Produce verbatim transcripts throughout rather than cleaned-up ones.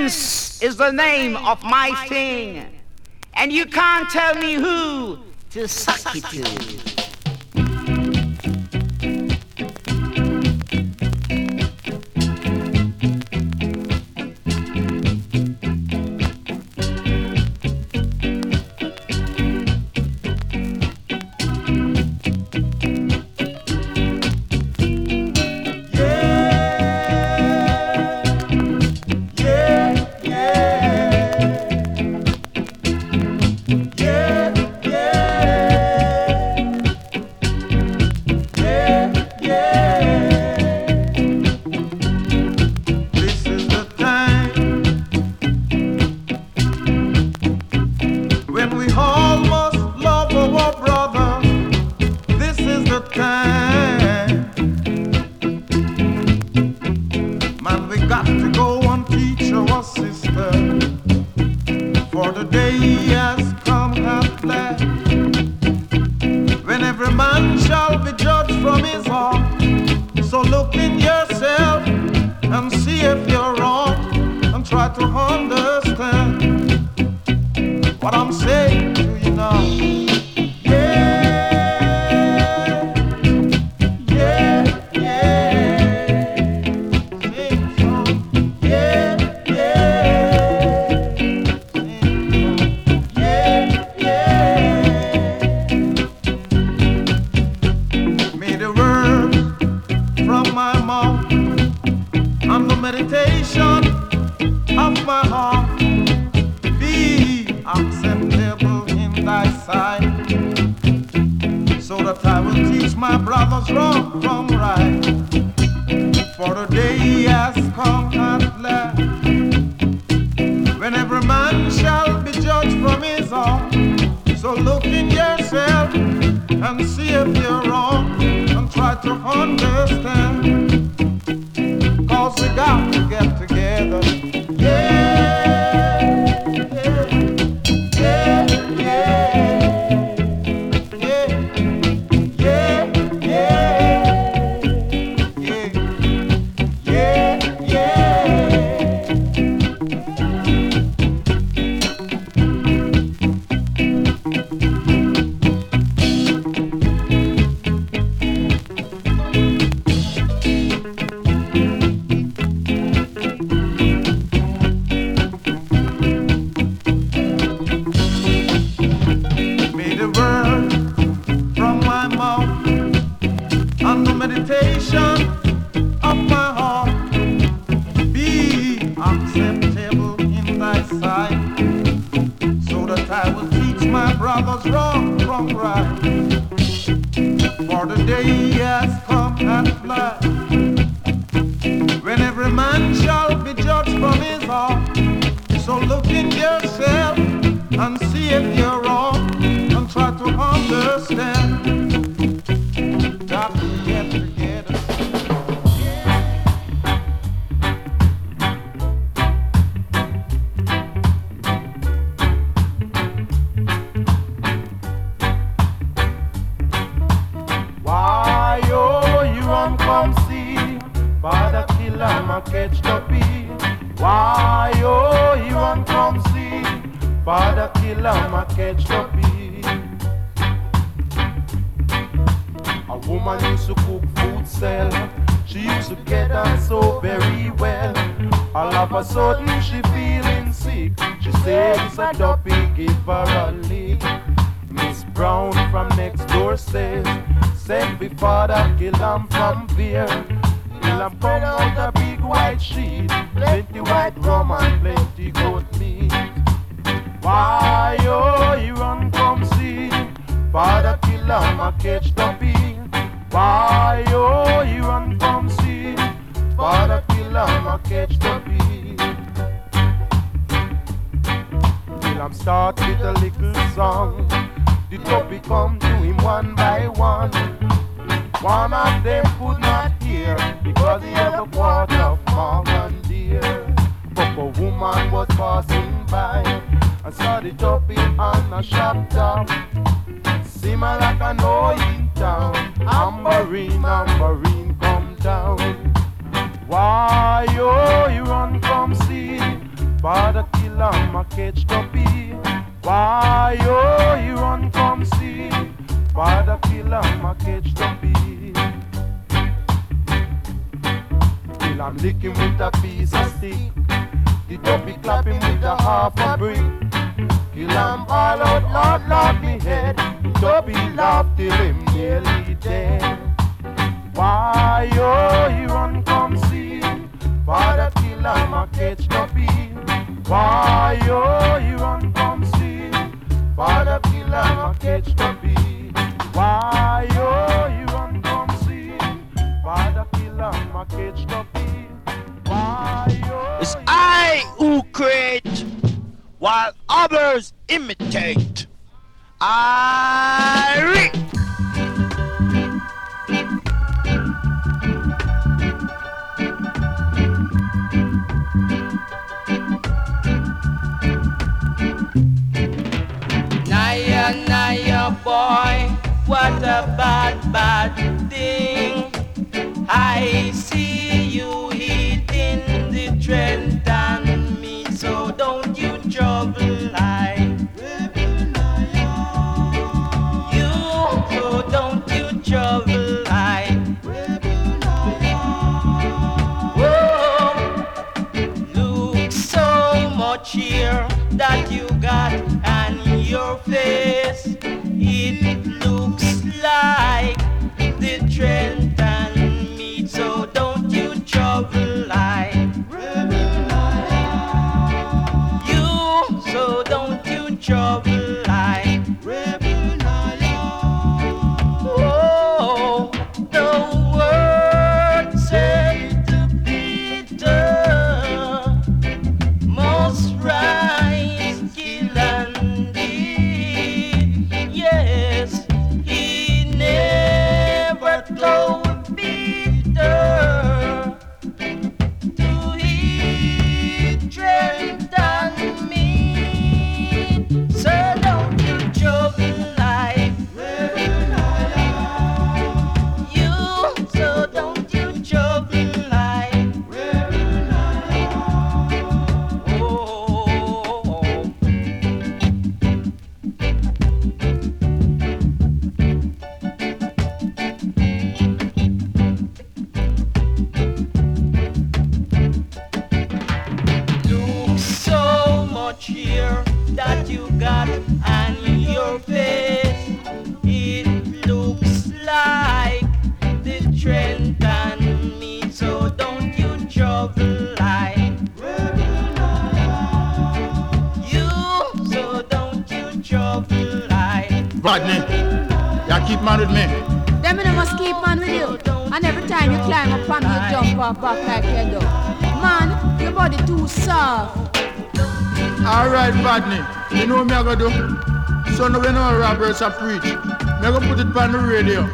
Prince is the name of my thing, and you can't tell me who to suck it to. Why, oh, you run come see a catch the bee. Why oh he run come see? Father kill him a catch the bee. Till I'm licking with a piece of stick. The dopey clapping with a half a brick. Kill him all out, Lord, Lord, me head. Dopey laugh till him nearly dead. Why oh he run come see? Father kill him a catch the bee. Why oh he run come see? Father kill him a catch the bee. Why oh he run come see? Father kill him a catch the bee. Why oh? It's I who create while others imitate. I read. Naya, Naya, boy, what a bad, bad thing. I see you hitting the trend and me, so don't you trouble I. You, so don't you trouble I. Whoa, look so much here that you got and your face, it looks like the trend and me, so don't you trouble I. You, so don't you trouble I. Oh, the word said to Peter must rise, kill and yes, he never told Peter to eat dread and meat. So don't you trouble I. You, so don't you trouble I. Oh. Look so much here that you got and your face, it looks like the trend and me, so don't you trouble I. You, so don't you trouble I. Rodney, you keep man with me. Them me must keep man with you. And every time you climb up on me, you jump off back like you do. Man, your body too soft. Alright, Rodney, you know what me I gonna do? So now when all Roberts are preach, me I gonna put it on the radio.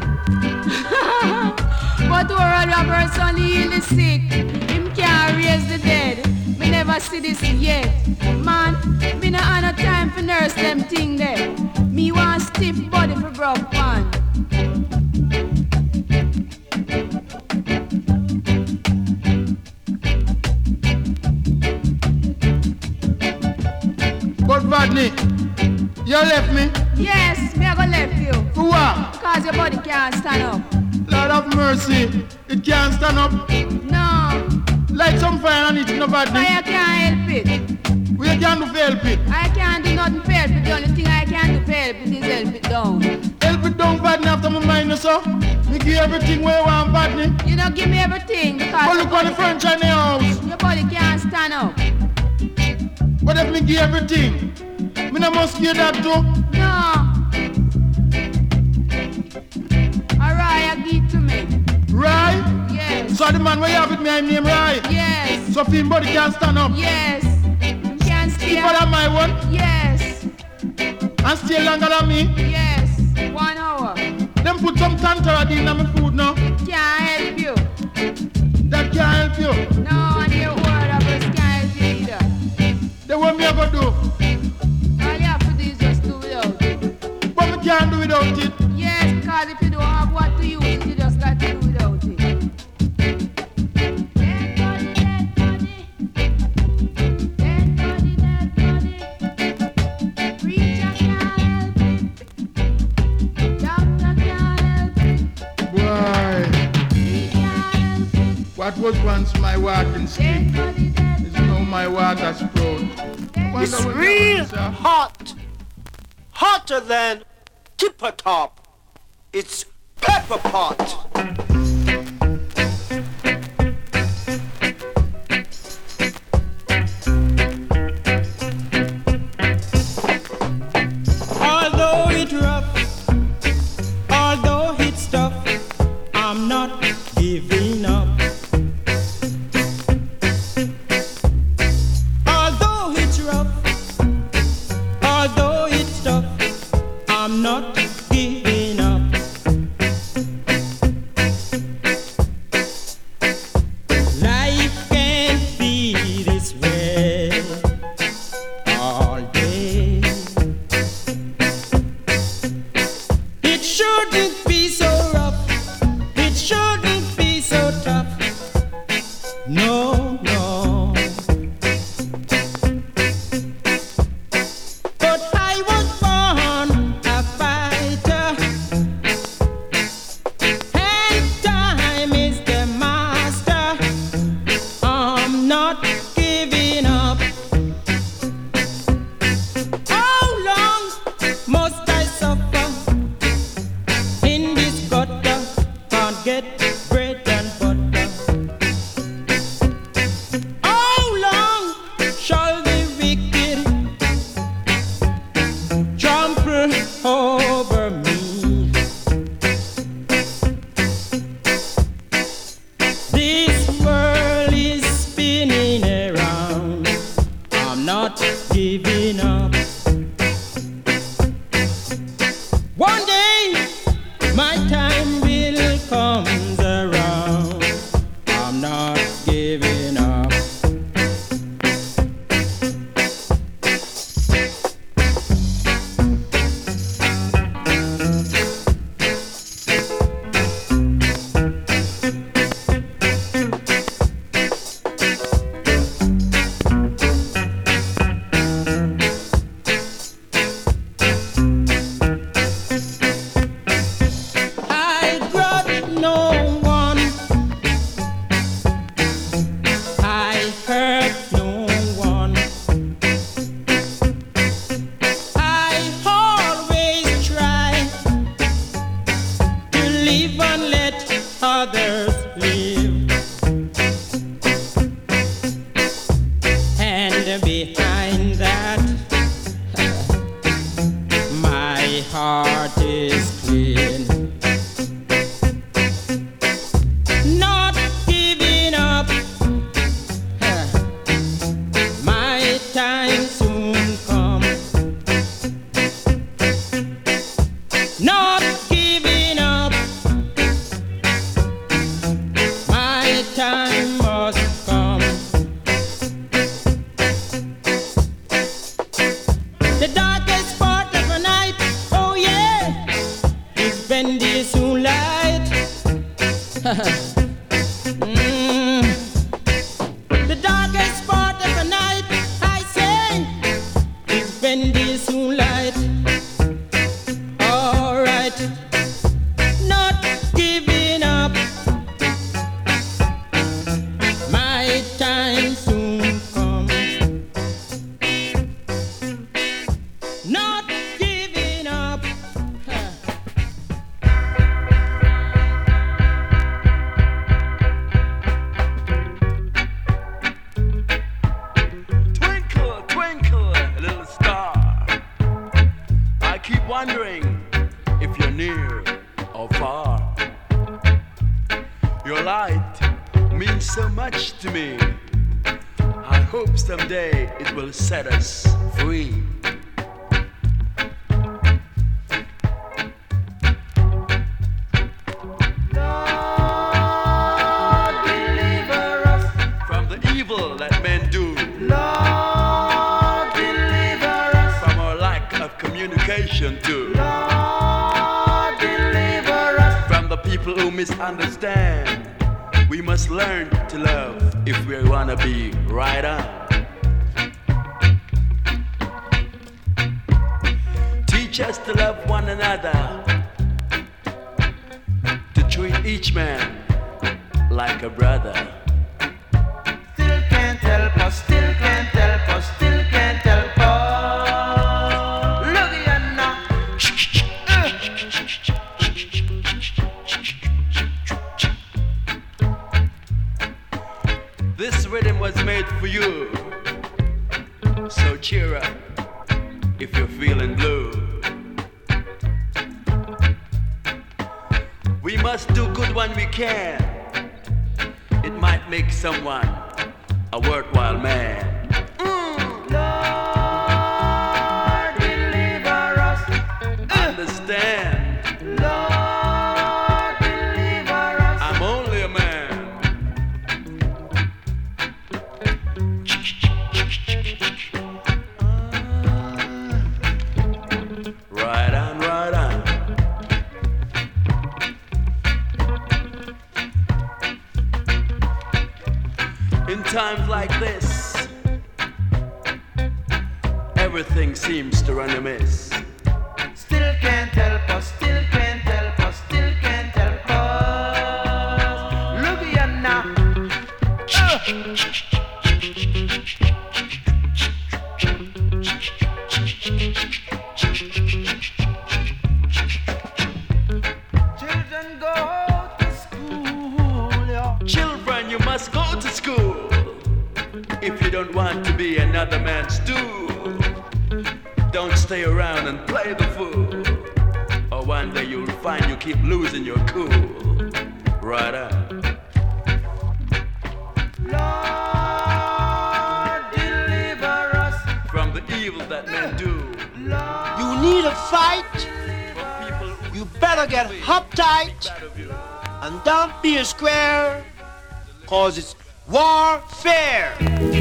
But Oral Roberts only heal the sick. Him can't raise the dead. Me never see this yet. Man, me no have no time for nurse them thing there. Me want stiff body for broke pan. But Rodney, you left me. Yes, me I go left you. For what? Cause your body can't stand up. Lord of mercy, it can't stand up. No, Light some fire on it, no Rodney. I can't help it. We can't do for help it. I can't do nothing for help it. The only thing I can do for help it is help it down. Help it down, Rodney, after my mind, so. Me give everything where you want, Rodney. You know, give me everything because But look on the furniture in the house. your body can't stand up. But if me give everything, me no must give that too. No. Alright, give it to me. Right? Yes. So the man where you have with me, I name right. Yes. So him body can't stand up. Yes. You can't stay. Keep on my one Yes. and stay longer than me. Yes. One hour. Then put some tantalum in my food now. Can't help you. That can't help you. No, and your word of us can't help you either. Then what me ever do? All you have to do is just do without it. But me can't do without it. Yes, because if you don't have what to use it, you just got to do without it. Dead body, dead body. Dead body, dead body. once my walking stick is now my water sprout. It's real hot, hotter than Tipper Top. It's Pepper Pot. Although it's rough, although it's tough, I'm not giving up. Although it's rough, although it's tough, I'm not giving up. Life can't be this way all day. It shouldn't be so rough, it shouldn't be so tough. No, no. But I was born a fighter, and time is the master. I'm not giving up. How long must I suffer in this gutter? Can't get bread and butter. How long shall the wicked trample over me? This world is spinning around. I'm not giving up. One day my time will come around. I'm not giving up. I grudge no one, I hurt no one. I always try to live and let others live. And behind that, my heart is clean. Not giving up. My time soon come. Not giving up. My time must come. The darkest part of the night, oh yeah, is when the soon light. Mm. The darkest part of the night, I say, is when the soon light. All right, not giving up. My time soon comes. Not giving up. Twinkle, twinkle, little star. I keep wondering if you're near or far. Your light means so much to me. I hope someday it will set us free. Lord, deliver us. From the evil that men do, Lord, deliver us. from our lack of communication too, Lord, deliver us. from the people who misunderstand. We must learn to love if we wanna be right on. Teach us to love one another, to treat each man like a brother. So cheer up if you're feeling blue. We must do good when we can. It might make someone a worthwhile man. Lord, deliver us. Understand? Lord, deliver us. I'm only a man. Right on, right on. In times like this, everything seems to run amiss. Still can't help us, still can't help us, still can't help us. Look at you now. Children go to school, yeah. Children, you must go to school if you don't want to be another man's stool. Don't stay around and play the fool, or one day you'll find you keep losing your cool. Right on. Lord, deliver us. From the evil that men do. You need a fight, For people who you better get uptight bad of you. and don't be a square, cause it's warfare.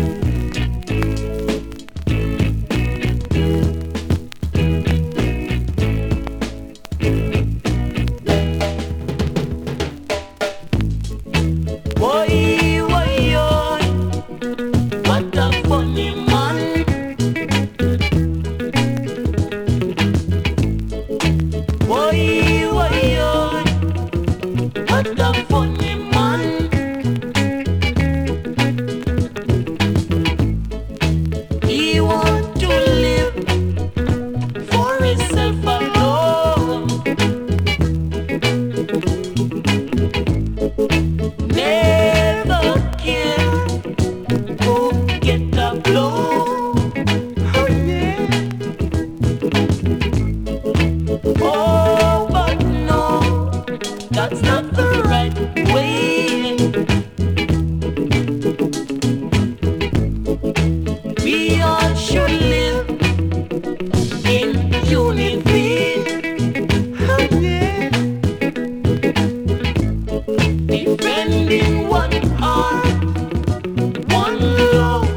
Boy, boy, boy, what a funny man. Boy, boy, boy, what a funny man. He want to live for himself alone. Never care who get the blow. Oh yeah. Oh, but no, that's not the right way. We all should live in unity. Oh yeah. Defending one heart, one love.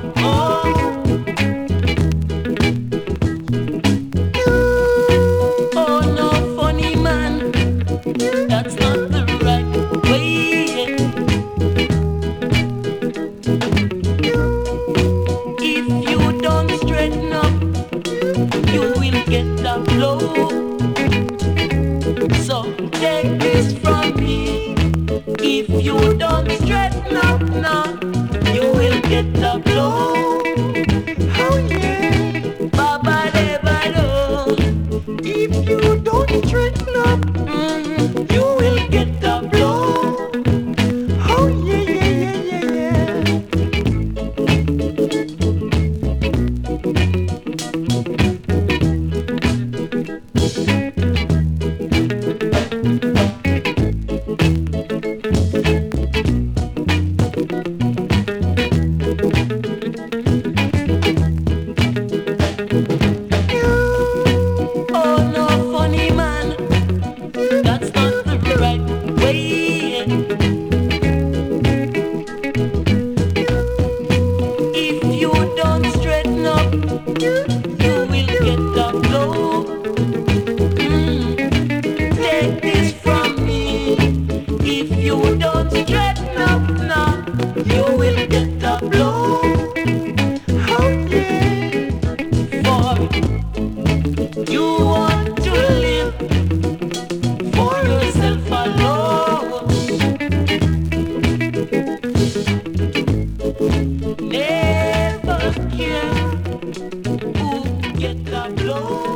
Oh no, funny man, that's not the right way. If you don't straighten up, you will get the blow. So take this from me. If you don't straighten up now, you will get the blow. Oh yeah, Baba de Balo. If you don't straighten up, mm, you will get the blow. Oh yeah, yeah, yeah, yeah, Oh no, funny man, that's not the right way. If you don't straighten up, you will get the blow. Mm, take this from me. If you don't straighten up now, you will get the blow. Oh yeah, for you want to live for yourself alone. Never care who get the blow.